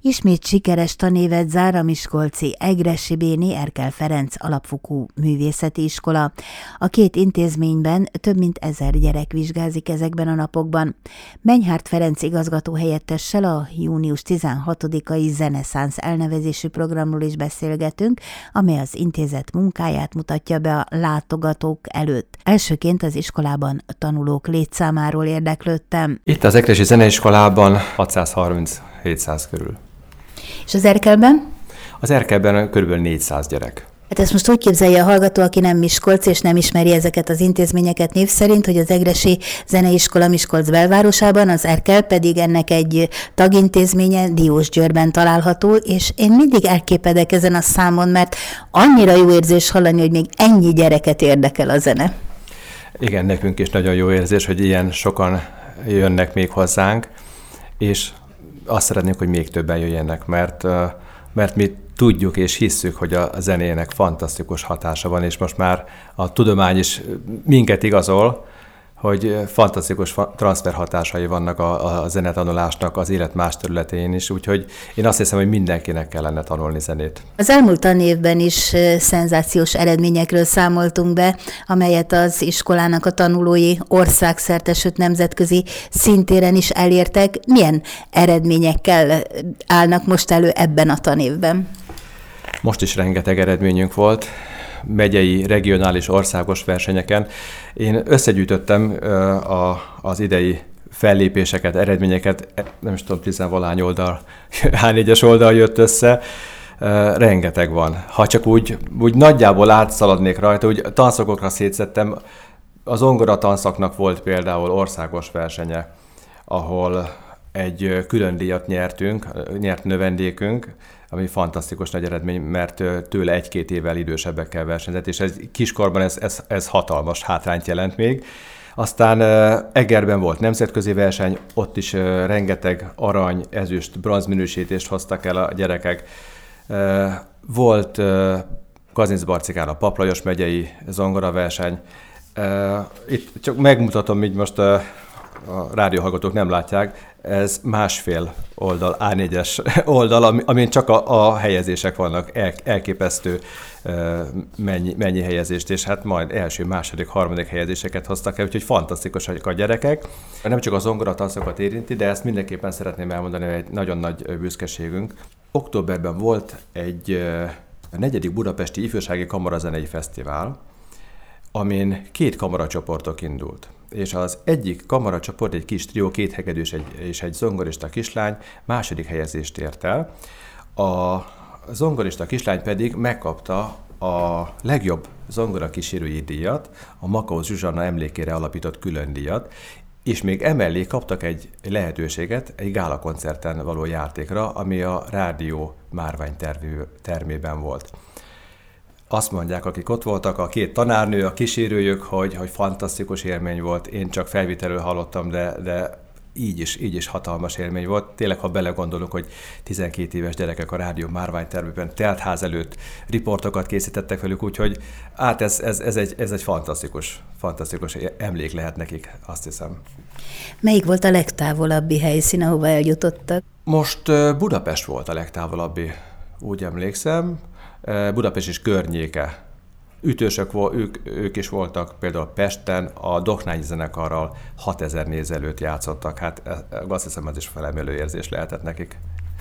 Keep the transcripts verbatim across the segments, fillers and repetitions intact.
Ismét sikeres tanévet zár a miskolci Egressy Béni Erkel Ferenc alapfokú művészeti iskola. A két intézményben több mint ezer gyerek vizsgázik ezekben a napokban. Menyhárt Ferenc igazgató helyettessel a június tizenhatodikai Zeneszánsz elnevezésű programról is beszélgetünk, amely az intézet munkáját mutatja be a látogatók előtt. Elsőként az iskolában tanulók létszámáról érdeklődtem. Itt az Egressy Zeneiskolában hatszázharminc-hétszáz körül. És az Erkelben? Az Erkelben kb. négyszáz gyerek. Hát ezt most úgy képzelje a hallgató, aki nem miskolci és nem ismeri ezeket az intézményeket név szerint, hogy az Egressy Zeneiskola Miskolc belvárosában, az Erkel pedig ennek egy tagintézménye Diósgyőrben található, és én mindig elképedek ezen a számon, mert annyira jó érzés hallani, hogy még ennyi gyereket érdekel a zene. Igen, nekünk is nagyon jó érzés, hogy ilyen sokan jönnek még hozzánk, és azt szeretnénk, hogy még többen jöjjenek, mert, mert mi tudjuk és hisszük, hogy a zenének fantasztikus hatása van, és most már a tudomány is minket igazol, hogy fantasztikus transfer hatásai vannak a, a zenetanulásnak az élet más területén is, úgyhogy én azt hiszem, hogy mindenkinek kellene tanulni zenét. Az elmúlt tanévben is szenzációs eredményekről számoltunk be, amelyet az iskolának a tanulói országszerte, sőt nemzetközi szintéren is elértek. Milyen eredményekkel állnak most elő ebben a tanévben? Most is rengeteg eredményünk volt, megyei, regionális, országos versenyeken. Én összegyűjtöttem a, az idei fellépéseket, eredményeket, nem is tudom, tizenvalány oldal, há négyes oldal jött össze, rengeteg van. Ha csak úgy, úgy nagyjából átszaladnék rajta, úgy tanszakokra szétszedtem, az zongora tanszaknak volt például országos versenye, ahol egy külön díjat nyertünk, nyert növendékünk, ami fantasztikus nagy eredmény, mert tőle egy-két évvel idősebbekkel versenyzett, és ez kiskorban ez, ez, ez hatalmas hátrányt jelent még. Aztán Egerben volt nemzetközi verseny, ott is rengeteg arany, ezüst, bronz minősítést hoztak el a gyerekek. Volt Kazincbarcikán a Paplajos megyei zongoraverseny. Itt csak megmutatom, így most a rádióhallgatók nem látják, ez másfél oldal, á négyes oldal, amin csak a, a helyezések vannak, el, elképesztő mennyi, mennyi helyezést, és hát majd első, második, harmadik helyezéseket hoztak el, úgyhogy fantasztikusak a gyerekek. Nem csak a zongoratanszokat érinti, de ezt mindenképpen szeretném elmondani, hogy egy nagyon nagy büszkeségünk. Októberben volt egy negyedik budapesti ifjúsági kamarazenei fesztivál, amin két kamaracsoportok indult. És az egyik kamaracsoport, egy kis trió, két hegedűs egy, és egy zongorista kislány második helyezést ért el. A zongorista kislány pedig megkapta a legjobb zongora kísérői díjat, a Makóz Zsuzsanna emlékére alapított külön díjat, és még emellé kaptak egy lehetőséget egy gálakoncerten való játékra, ami a rádió márvány termében volt. Azt mondják, akik ott voltak, a két tanárnő, a kísérőjük, hogy, hogy fantasztikus élmény volt. Én csak felvételről hallottam, de, de így is, így is hatalmas élmény volt. Tényleg, ha belegondolunk, hogy tizenkét éves gyerekek a rádió márványtermében teltház előtt riportokat készítettek velük, úgyhogy hát ez, ez, ez, egy, ez egy fantasztikus, fantasztikus emlék lehet nekik, azt hiszem. Melyik volt a legtávolabbi helyszín, ahova eljutottak? Most Budapest volt a legtávolabbi, úgy emlékszem. Budapest és környéke. Ütősök, ők, ők is voltak, például Pesten, a Doknányi zenekarral hatezer nézelőt játszottak. Hát azt hiszem, ez is felemelő érzés lehetett nekik.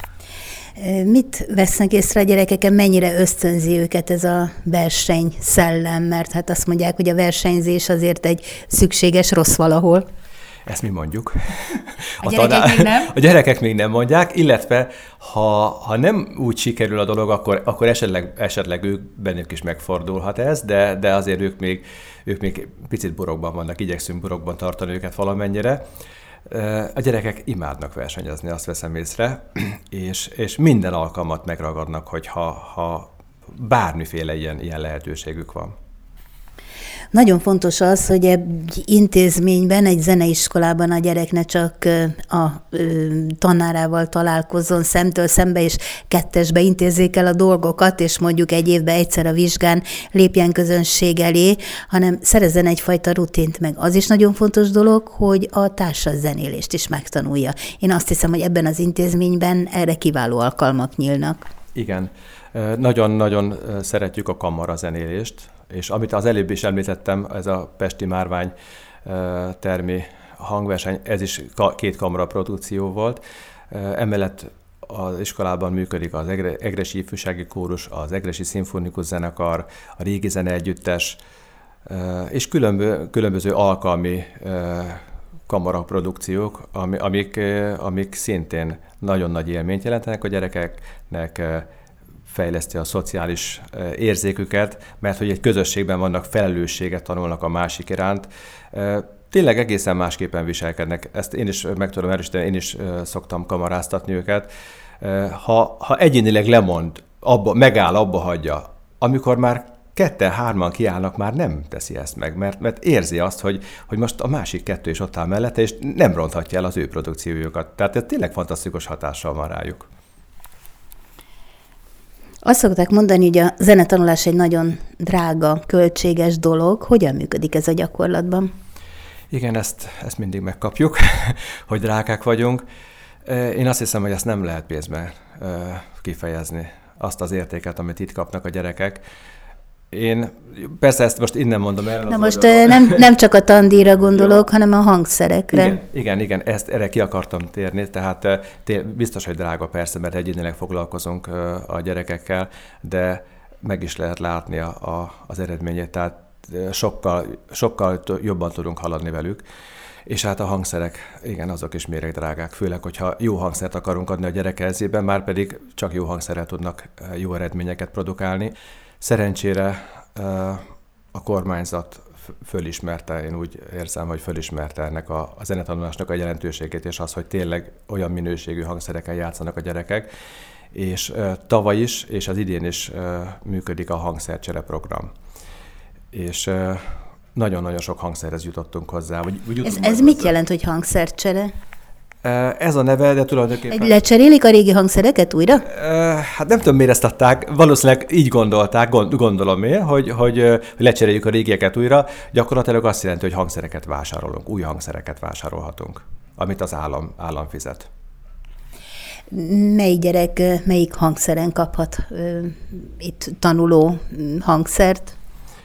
Mit vesznek észre a gyerekeken, mennyire ösztönzi őket ez a verseny szellem? Mert hát azt mondják, hogy a versenyzés azért egy szükséges rossz valahol. Ezt mi mondjuk. A, a gyerekek tanár... még nem? A gyerekek még nem mondják, illetve ha, ha nem úgy sikerül a dolog, akkor, akkor esetleg, esetleg ők, bennük is megfordulhat ez, de, de azért ők még, ők még picit burokban vannak, igyekszünk burokban tartani őket valamennyire. A gyerekek imádnak versenyezni, azt veszem észre, és, és minden alkalmat megragadnak, hogy ha, ha bármiféle ilyen, ilyen lehetőségük van. Nagyon fontos az, hogy egy intézményben, egy zeneiskolában a gyerek ne csak a tanárával találkozzon szemtől szembe, és kettesbe intézzék el a dolgokat, és mondjuk egy évben egyszer a vizsgán lépjen közönség elé, hanem szerezzen egyfajta rutint meg. Az is nagyon fontos dolog, hogy a társas zenélést is megtanulja. Én azt hiszem, hogy ebben az intézményben erre kiváló alkalmak nyílnak. Igen. Nagyon-nagyon szeretjük a kamarazenélést, és amit az előbb is említettem, ez a Pesti Márvány termi hangverseny, ez is két kamara produkció volt. Emellett az iskolában működik az Egressy Ifjúsági Kórus, az Egressy Szimfonikus Zenekar, a Régi Zene Együttes, és különböző, különböző alkalmi kamaraprodukciók, amik, amik szintén nagyon nagy élményt jelentenek a gyerekeknek, fejleszti a szociális érzéküket, mert hogy egy közösségben vannak, felelősséget tanulnak a másik iránt. Tényleg egészen másképpen viselkednek. Ezt én is meg tudom erősíteni, én is szoktam kamaráztatni őket. Ha, ha egyénileg lemond, abba, megáll, abba hagyja, amikor már ketten, hárman kiállnak, már nem teszi ezt meg, mert, mert érzi azt, hogy, hogy most a másik kettő is ott áll mellette, és nem ronthatja el az ő produkciójukat. Tehát ez tényleg fantasztikus hatással van rájuk. Azt szokták mondani, hogy a zenetanulás egy nagyon drága, költséges dolog. Hogyan működik ez a gyakorlatban? Igen, ezt, ezt mindig megkapjuk, hogy drágák vagyunk. Én azt hiszem, hogy ezt nem lehet pénzben kifejezni, azt az értéket, amit itt kapnak a gyerekek. Én persze ezt most innen mondom el. Na most nem, nem csak a tandíjra gondolok, hanem a hangszerekre. Igen, igen, igen, ezt erre ki akartam térni, tehát biztos, hogy drága persze, mert egyénileg foglalkozunk a gyerekekkel, de meg is lehet látni a, a, az eredményét, tehát sokkal, sokkal jobban tudunk haladni velük. És hát a hangszerek, igen, azok is méregdrágák, főleg, hogyha jó hangszert akarunk adni a gyerek kezében, már pedig csak jó hangszerrel tudnak jó eredményeket produkálni. Szerencsére a kormányzat fölismerte, én úgy érzem, hogy fölismerte ennek a, a zenetanulásnak a jelentőségét, és az, hogy tényleg olyan minőségű hangszereken játszanak a gyerekek, és tavaly is, és az idén is működik a hangszercsere program. És nagyon-nagyon sok hangszerhez jutottunk hozzá. Vagy, vagy ez ez mit jelent, hogy hangszercsere? Ez a neve, de tulajdonképpen... Egy lecserélik a régi hangszereket újra? Hát nem tudom, miért ezt adták. Valószínűleg így gondolták, gondolom én, hogy, hogy lecseréljük a régieket újra. Gyakorlatilag azt jelenti, hogy hangszereket vásárolunk, új hangszereket vásárolhatunk, amit az állam, állam fizet. Melyik gyerek, melyik hangszeren kaphat uh, itt tanuló hangszert?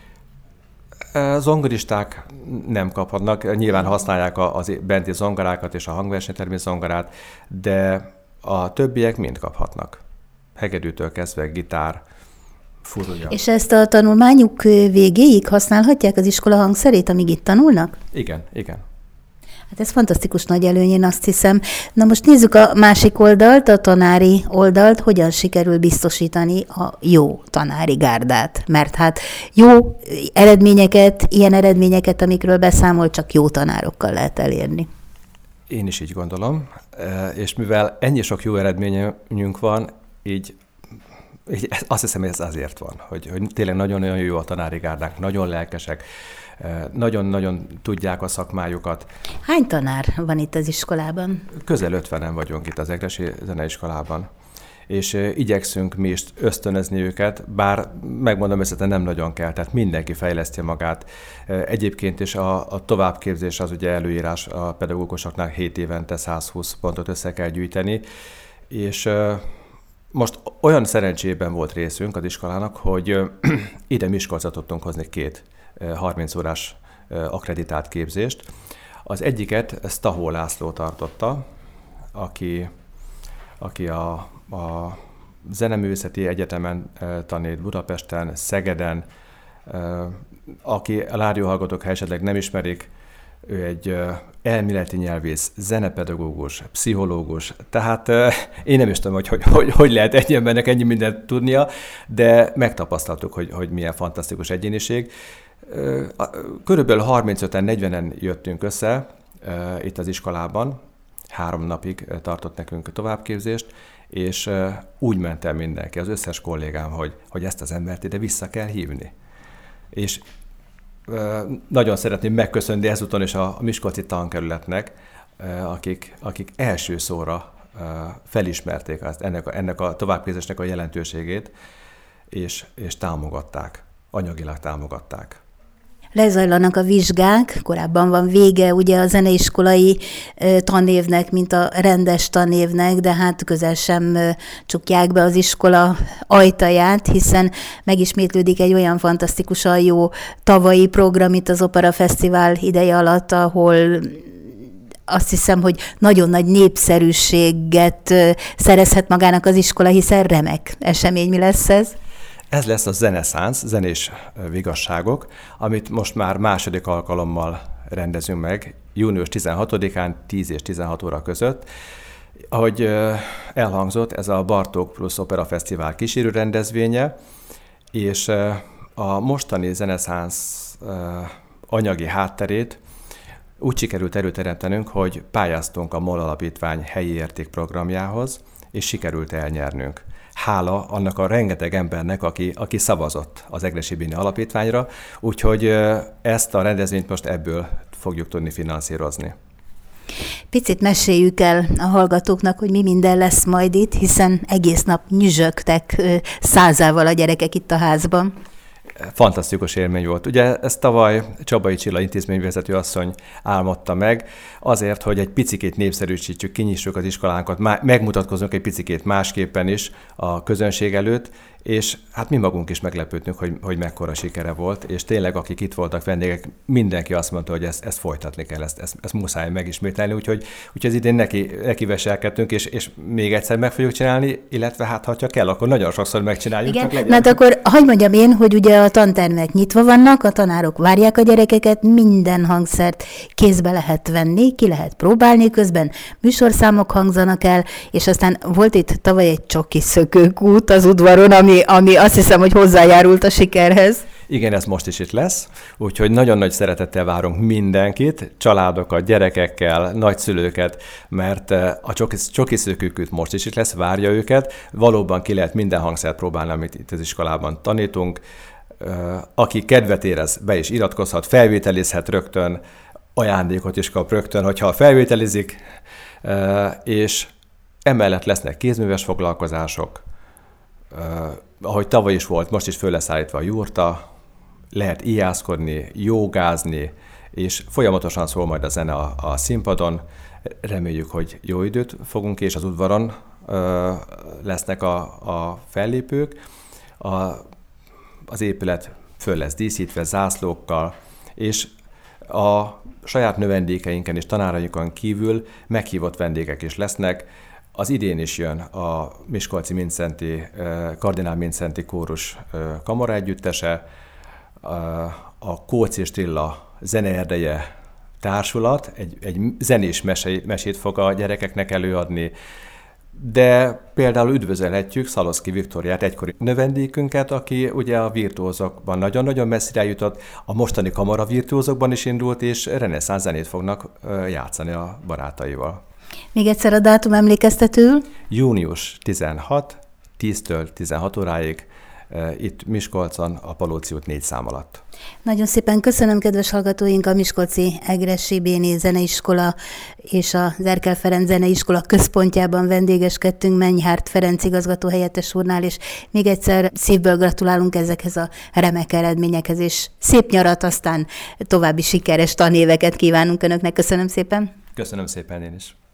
Zongoristák nem kaphatnak, nyilván használják az benti zongorákat és a hangversenytermi zongorát, de a többiek mind kaphatnak. Hegedűtől kezdve gitár, furulja. És ezt a tanulmányuk végéig használhatják az iskola hangszerét, amíg itt tanulnak? Igen, igen. Hát ez fantasztikus nagy előny, én azt hiszem. Na most nézzük a másik oldalt, a tanári oldalt, hogyan sikerül biztosítani a jó tanári gárdát. Mert hát jó eredményeket, ilyen eredményeket, amikről beszámol, csak jó tanárokkal lehet elérni. Én is így gondolom, és mivel ennyi sok jó eredményünk van, így, így azt hiszem, hogy ez azért van, hogy, hogy tényleg nagyon-nagyon jó a tanári gárdák, nagyon lelkesek, nagyon-nagyon tudják a szakmájukat. Hány tanár van itt az iskolában? Közel ötvenen vagyunk itt az Egressy Zeneiskolában, és igyekszünk mi is ösztönözni őket, bár megmondom őszintén nem nagyon kell, tehát mindenki fejleszti magát. Egyébként is a, a továbbképzés az ugye előírás a pedagógusoknak hét évente száz húsz pontot össze kell gyűjteni, és most olyan szerencsében volt részünk az iskolának, hogy ide Miskolcra tudtunk hozni két harminc órás akkreditált képzést. Az egyiket Stahó László tartotta, aki, aki a, a Zeneművészeti Egyetemen tanít Budapesten, Szegeden, aki a rádióhallgatók, ha esetleg nem ismerik, ő egy elméleti nyelvész, zenepedagógus, pszichológus, tehát én nem is tudom, hogy hogy, hogy, hogy lehet egy embernek ennyi mindent tudnia, de megtapasztaltuk, hogy, hogy milyen fantasztikus egyéniség. Körülbelül harmincöten, negyvenen jöttünk össze itt az iskolában, három napig tartott nekünk továbbképzést, és úgy ment el mindenki, az összes kollégám, hogy, hogy ezt az embert ide vissza kell hívni. És nagyon szeretném megköszönni ezúton is a Miskolci tankerületnek, akik, akik első szóra felismerték azt, ennek a, ennek a továbbképzésnek a jelentőségét, és, és támogatták, anyagilag támogatták. Lezajlanak a vizsgák, korábban van vége ugye a zeneiskolai tanévnek, mint a rendes tanévnek, de hát közel sem csukják be az iskola ajtaját, hiszen megismétlődik egy olyan fantasztikusan jó tavalyi program itt az Opera Fesztivál ideje alatt, ahol azt hiszem, hogy nagyon nagy népszerűséget szerezhet magának az iskola, hiszen remek esemény. Mi lesz ez? Ez lesz a Zeneszánsz, zenés vigasságok, amit most már második alkalommal rendezünk meg, június tizenhatodikán tíz és tizenhat óra között. Ahogy elhangzott, ez a Bartók Plusz Opera Fesztivál kísérő rendezvénye, és a mostani Zeneszánsz anyagi hátterét úgy sikerült előteremtenünk, hogy pályáztunk a MOL Alapítvány helyi értékprogramjához, és sikerült elnyernünk. Hála annak a rengeteg embernek, aki, aki szavazott az Egressy Béni Alapítványra, úgyhogy ezt a rendezvényt most ebből fogjuk tudni finanszírozni. Picit meséljük el a hallgatóknak, hogy mi minden lesz majd itt, hiszen egész nap nyüzsögtek százával a gyerekek itt a házban. Fantasztikus élmény volt. Ugye ezt tavaly Csabai Csilla intézményvezető asszony álmodta meg, azért, hogy egy picikét népszerűsítsük, kinyissuk az iskolánkat, megmutatkozunk egy picikét másképpen is a közönség előtt, és hát mi magunk is meglepődtünk, hogy, hogy mekkora sikere volt, és tényleg akik itt voltak vendégek, mindenki azt mondta, hogy ezt, ezt folytatni kell, ezt, ezt, ezt muszáj megismételni, úgyhogy, úgyhogy az idén neki, neki veselkedtünk, és, és még egyszer meg fogjuk csinálni, illetve hát ha csak kell, akkor nagyon sokszor megcsináljuk. Igen, na hát akkor hagyd mondjam én, hogy ugye a tantermek nyitva vannak, a tanárok várják a gyerekeket, minden hangszert kézbe lehet venni, ki lehet próbálni, közben műsorszámok hangzanak el, és aztán volt itt tavaly egy csoki szökőkút az udvaron, ami ami azt hiszem, hogy hozzájárult a sikerhez. Igen, ez most is itt lesz, úgyhogy nagyon nagy szeretettel várunk mindenkit, családokat, gyerekekkel, nagyszülőket, mert a csokiszökőkút most is itt lesz, várja őket. Valóban ki lehet minden hangszert próbálni, amit itt az iskolában tanítunk. Aki kedvet érez, be is iratkozhat, felvételizhet rögtön, ajándékot is kap rögtön, hogyha felvételizik, és emellett lesznek kézműves foglalkozások. Uh, ahogy tavaly is volt, most is föl lesz állítva a jurta, lehet ijászkodni, jogázni, és folyamatosan szól majd a zene a, a színpadon. Reméljük, hogy jó időt fogunk, és az udvaron uh, lesznek a, a fellépők. A, az épület föl lesz díszítve zászlókkal, és a saját növendékeinken és tanárainkon kívül meghívott vendégek is lesznek. Az idén is jön a Miskolci Mindszenty, Kardinál Mindszenty kórus kamara együttese, a Kócz és Tilla zeneerdeje társulat, egy, egy zenés mesét, mesét fog a gyerekeknek előadni, de például üdvözölhetjük Szaloszky Viktóriát, egykori növendékünket, aki ugye a virtuózokban nagyon-nagyon messzire jutott, a mostani kamara virtuózokban is indult, és reneszánsz zenét fognak játszani a barátaival. Még egyszer a dátum emlékeztetőül? június tizenhatodika, tíztől tizenhat óráig, itt Miskolcon, a Palóci út négy szám alatt. Nagyon szépen köszönöm, kedves hallgatóink, a Miskolci Egressy Béni Zeneiskola és az Erkel Ferenc Zeneiskola központjában vendégeskedtünk Menyhárt Ferenc igazgató helyettes úrnál, és még egyszer szívből gratulálunk ezekhez a remek eredményekhez, és szép nyarat, aztán további sikeres tanéveket kívánunk Önöknek. Köszönöm szépen! Köszönöm szépen én is!